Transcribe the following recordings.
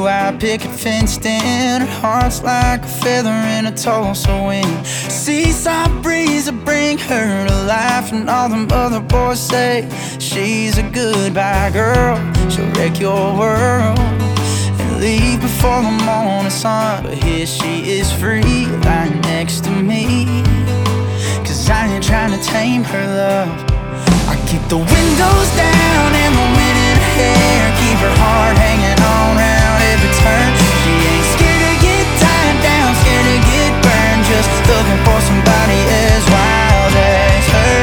blue-eyed picket fenced in. Her heart's like a feather in a Tulsa wind. Seaside breeze will bring her to life, and all them other boys say she's a goodbye girl. She'll wreck your world and leave before the morning sun. But here she is free, lying next to me, 'cause I ain't trying to tame her love. I keep the windows down and the wind in her hair, keep her heart hanging on round every turn. She ain't scared to get tied down, scared to get burned, just looking for somebody as wild as her.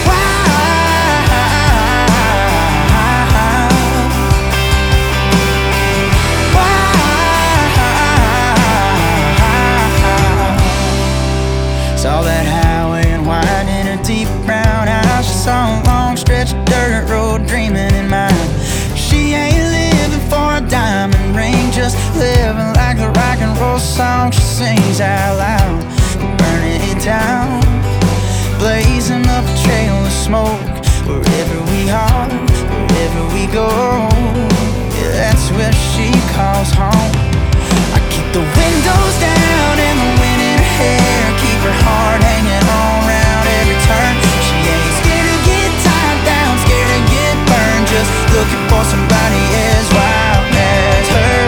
Saw that highway and wine in her deep brown eyes. She saw a long stretch of dirt road dreaming in mind. She ain't living for a diamond ring, just living like the rock and roll song she sings out loud. Burning it down, blazing up a trail of smoke. Wherever we are, wherever we go, yeah, that's where she calls home. I keep the windows down and the wind in her hair, keep her heart hanging on round every turn. She ain't scared to get tied down, scared to get burned, just looking for somebody as wild as her.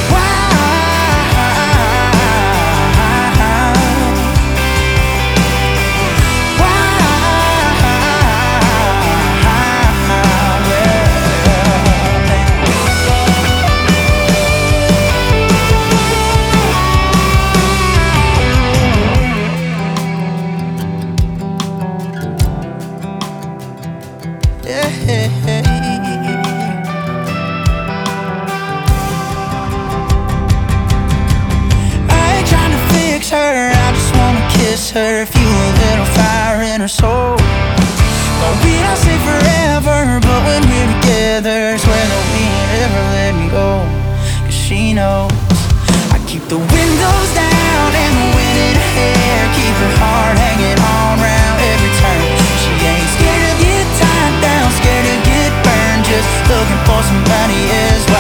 Her, fuel a little fire in her soul. But we don't say forever, but when we're together, swear that we ain't ever letting go. 'Cause she knows I keep the windows down and the wind in her hair, keep her heart hanging on round every turn. She ain't scared to get tied down, scared to get burned, just looking for somebody as